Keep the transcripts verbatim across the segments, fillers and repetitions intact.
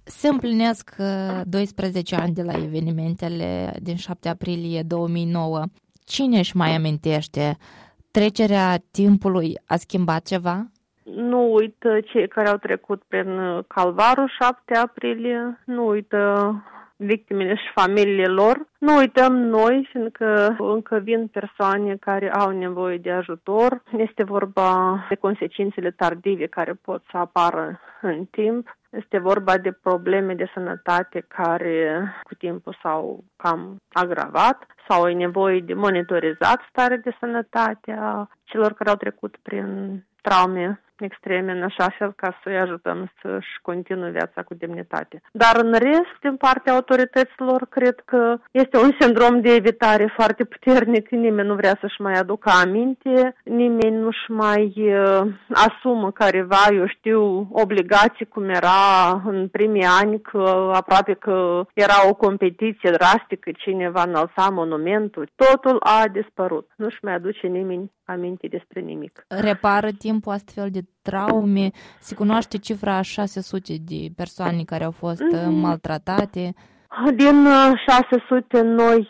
Se împlinesc doisprezece ani de la evenimentele din șapte aprilie două mii nouă. Cine își mai amintește? Trecerea timpului a schimbat ceva? Nu uită cei care au trecut prin calvarul șapte aprilie, nu uită victimele și familiile lor. Nu uităm noi, fiindcă încă vin persoane care au nevoie de ajutor. Este vorba de consecințele tardive care pot să apară în timp. Este vorba de probleme de sănătate care cu timpul s-au cam agravat sau e nevoie de monitorizat starea de sănătate a celor care au trecut prin traume extreme, în așa fel ca să-i ajutăm să-și continue viața cu demnitate. Dar în rest, din partea autorităților, cred că este un sindrom de evitare foarte puternic. Nimeni nu vrea să-și mai aducă aminte, nimeni nu-și mai uh, asumă careva, eu știu, obligații cum era în primii ani, că aproape că era o competiție drastică, cineva înălța monumentul. Totul a dispărut. Nu-și mai aduce nimeni aminte despre nimic. Repară timpul astfel de traume? Se cunoaște cifra șase sute de persoane care au fost mm. maltratate? Din șase sute noi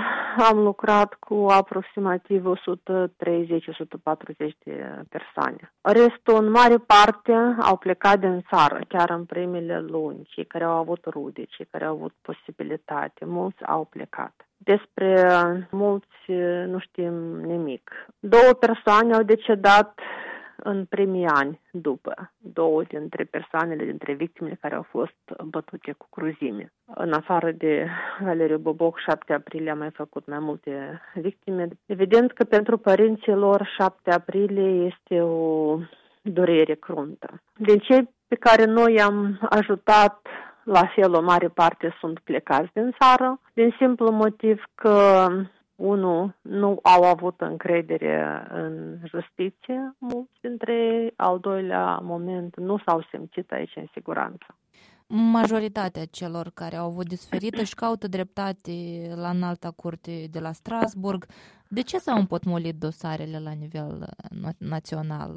am lucrat cu aproximativ o sută treizeci - o sută patruzeci de persoane. Restul, în mare parte, au plecat din țară, chiar în primele luni. Cei care au avut rude, cei care au avut posibilitate, mulți au plecat. Despre mulți nu știm nimic. Două persoane au decedat în primii ani după, două dintre persoanele, dintre victimele care au fost bătute cu cruzime. În afară de Valeriu Boboc, șapte aprilie a mai făcut mai multe victime. Evident că pentru părinții lor șapte aprilie este o durere cruntă. Din cei pe care noi am ajutat, la fel o mare parte sunt plecați din țară, din simplu motiv că unu, nu au avut încredere în justiție, mulți dintre ei, al doilea moment, nu s-au simțit aici în siguranță. Majoritatea celor care au avut de suferit își caută dreptate la Înalta Curte de la Strasburg. De ce s-au împotmolit dosarele la nivel național?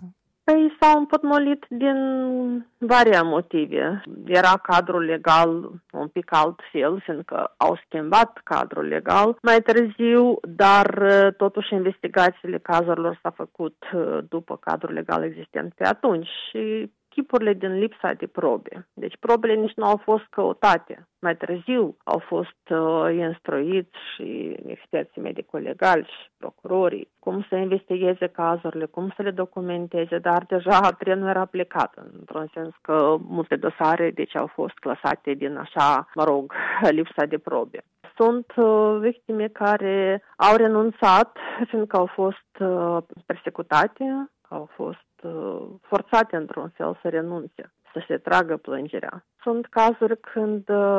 Păi s-au împotmolit din varia motive. Era cadrul legal un pic altfel, fiindcă au schimbat cadrul legal mai târziu, dar totuși investigațiile cazurilor s-au făcut după cadrul legal existent pe atunci și chipurile din lipsa de probe. Deci probele nici nu au fost căutate. Mai târziu au fost uh, instruiți și experții medico-legali și procurorii cum să investigheze cazurile, cum să le documenteze, dar deja trenul era plecat, într-un sens că multe dosare deci au fost clasate din așa, mă rog, lipsa de probe. Sunt uh, victime care au renunțat, fiindcă au fost uh, persecutate, au fost forțate într-un fel să renunțe, să se tragă plângerea. Sunt cazuri când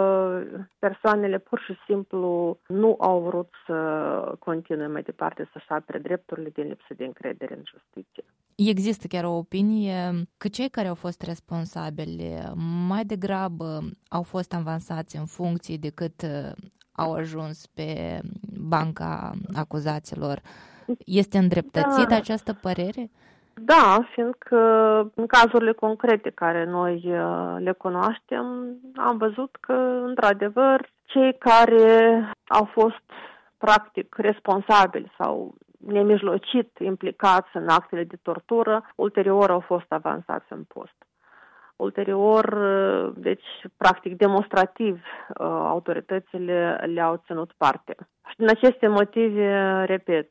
persoanele pur și simplu nu au vrut să continue mai departe să-și apere drepturile din lipsă de încredere în justiție. Există chiar o opinie că cei care au fost responsabili mai degrabă au fost avansați în funcții decât au ajuns pe banca acuzaților. Este îndreptățită da. această părere? Da, fiindcă în cazurile concrete care noi le cunoaștem, am văzut că, într-adevăr, cei care au fost practic responsabili sau nemijlocit implicați în actele de tortură, ulterior au fost avansați în post. Ulterior, deci, practic, demonstrativ, autoritățile le-au ținut parte. Și din aceste motive, repet,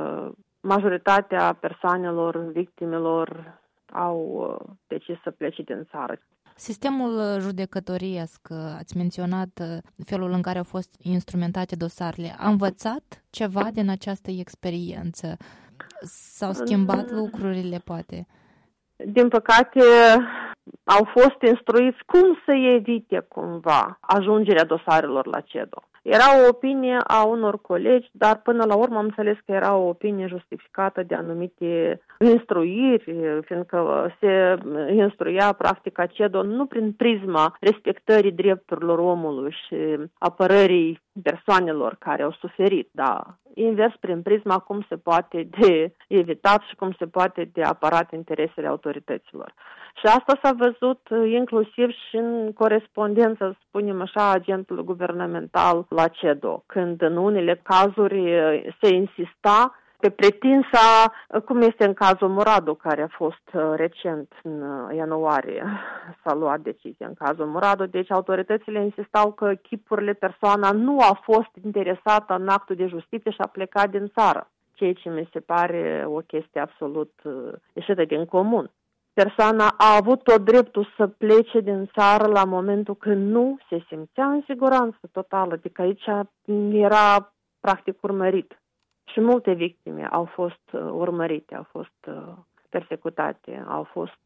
majoritatea persoanelor, victimelor, au decis să plece din țară. Sistemul judecătoriesc, ați menționat felul în care au fost instrumentate dosarele. A învățat ceva din această experiență? S-au schimbat lucrurile, poate? Din păcate, au fost instruiți cum să evite cumva ajungerea dosarelor la C E D O. Era o opinie a unor colegi, dar până la urmă am înțeles că era o opinie justificată de anumite instruiri, fiindcă se instruia practica C E D O nu prin prisma respectării drepturilor omului și apărării persoanelor care au suferit, da. invers prin prisma cum se poate de evitat și cum se poate de apărat interesele autorităților. Și asta s-a văzut inclusiv și în corespondență, să spunem așa, agentului guvernamental la C E D O, când în unele cazuri se insista pe pretinsa, cum este în cazul Muradu, care a fost recent în ianuarie, s-a luat decizia în cazul Muradu, deci autoritățile insistau că chipurile, persoana nu a fost interesată în actul de justiție și a plecat din țară, ceea ce mi se pare o chestie absolut ieșită din comun. Persoana a avut tot dreptul să plece din țară la momentul când nu se simțea în siguranță totală, adică aici era practic urmărit. Și multe victime au fost urmărite, au fost persecutate, au fost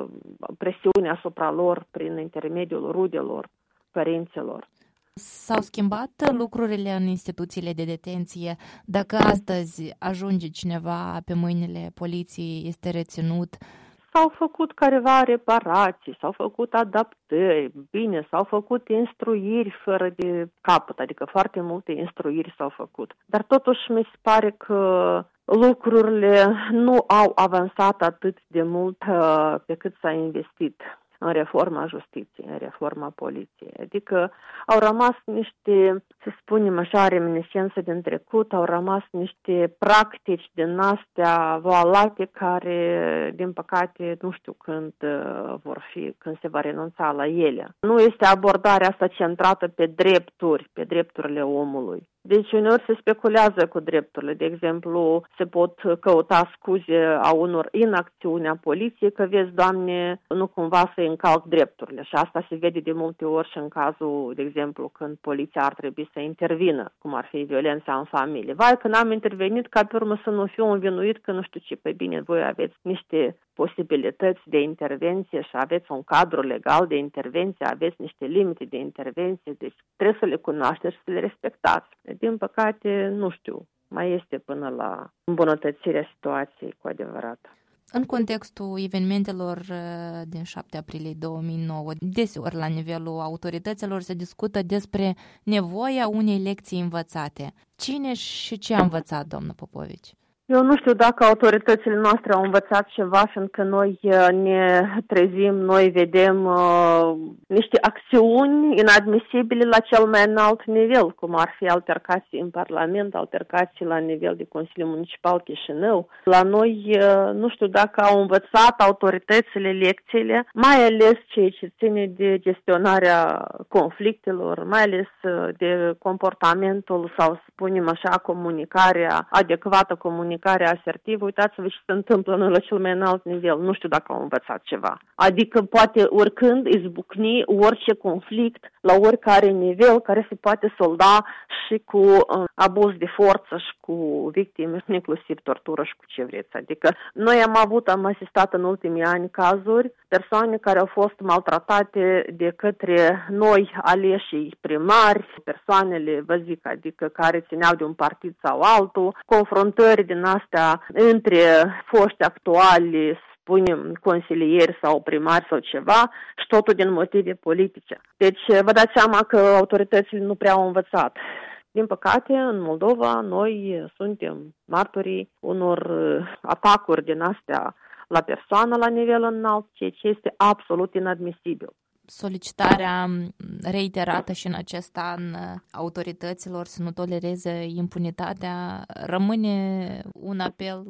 presiuni asupra lor prin intermediul rudelor, părinților. S-au schimbat lucrurile în instituțiile de detenție? Dacă astăzi ajunge cineva pe mâinile poliției, este reținut? S-au făcut careva reparații, s-au făcut adaptări, bine, s-au făcut instruiri fără de capăt, adică foarte multe instruiri s-au făcut. Dar totuși mi se pare că lucrurile nu au avansat atât de mult pe cât s-a investit în reforma justiției, în reforma poliției. Adică au rămas niște, să spunem așa, reminiscențe din trecut, au rămas niște practici din astea voalate care, din păcate, nu știu când vor fi, când se va renunța la ele. Nu este abordarea asta centrată pe drepturi, pe drepturile omului. Deci uneori se speculează cu drepturile. De exemplu, se pot căuta scuze a unor inacțiuni a poliției că, vezi, Doamne, nu cumva să încalc drepturile. Și asta se vede de multe ori și în cazul, de exemplu, când poliția ar trebui să intervină, cum ar fi violența în familie. Vai, că n-am intervenit, ca pe urmă să nu fiu învinuit că nu știu ce. Păi bine, voi aveți niște posibilități de intervenție și aveți un cadru legal de intervenție, aveți niște limite de intervenție, deci trebuie să le cunoașteți și să le respectați. Din păcate, nu știu, mai este până la îmbunătățirea situației cu adevărat. În contextul evenimentelor din șapte aprilie două mii nouă, deseori la nivelul autorităților se discută despre nevoia unei lecții învățate. Cine și ce a învățat, doamnă Popovici? Eu nu știu dacă autoritățile noastre au învățat ceva, fiindcă noi ne trezim, noi vedem uh, niște acțiuni inadmisibile la cel mai înalt nivel, cum ar fi altercații în Parlament, altercații la nivel de Consiliul Municipal Chișinău. La noi uh, nu știu dacă au învățat autoritățile lecțiile, mai ales ceea ce ține de gestionarea conflictelor, mai ales de comportamentul sau, să spunem așa, comunicarea adecvată, comunicarea care asertiv, uitați-vă ce se întâmplă la cel mai înalt nivel. Nu știu dacă au învățat ceva. Adică poate oricând izbucni orice conflict la oricare nivel care se poate solda și cu uh, abuz de forță și cu victime, inclusiv tortură și cu ce vreți. Adică noi am avut, am asistat în ultimii ani cazuri, persoane care au fost maltratate de către noi aleșii primari, persoanele, vă zic, adică care țineau de un partid sau altul, confruntări din astea între foști actuali, spunem, consilieri sau primari sau ceva, și totul din motive politice. Deci vă dați seama că autoritățile nu prea au învățat. Din păcate, în Moldova, noi suntem martorii unor atacuri din astea la persoană la nivel înalt, ceea ce este absolut inadmisibil. Solicitarea reiterată și în acest an autorităților să nu tolereze impunitatea rămâne un apel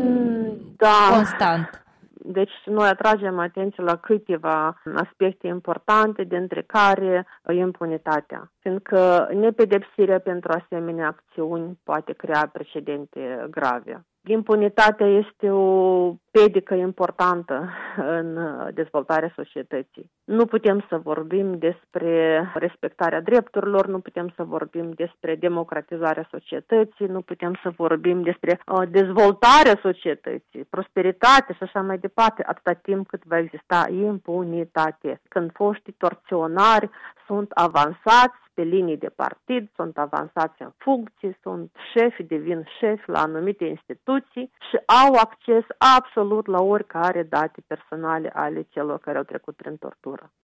da. constant. Deci noi atragem atenție la câteva aspecte importante, dintre care impunitatea. Fiindcă nepedepsirea pentru asemenea acțiuni poate crea precedente grave. Impunitatea este o pedică importantă în dezvoltarea societății. Nu putem să vorbim despre respectarea drepturilor, nu putem să vorbim despre democratizarea societății, nu putem să vorbim despre dezvoltarea societății, prosperitate și așa mai departe, atâta timp cât va exista impunitate. Când foștii torționari sunt avansați pe linii de partid, sunt avansați în funcții, sunt șefi, devin șefi la anumite instituții și au acces absolut la oricare date personale ale celor care au trecut prin tortură.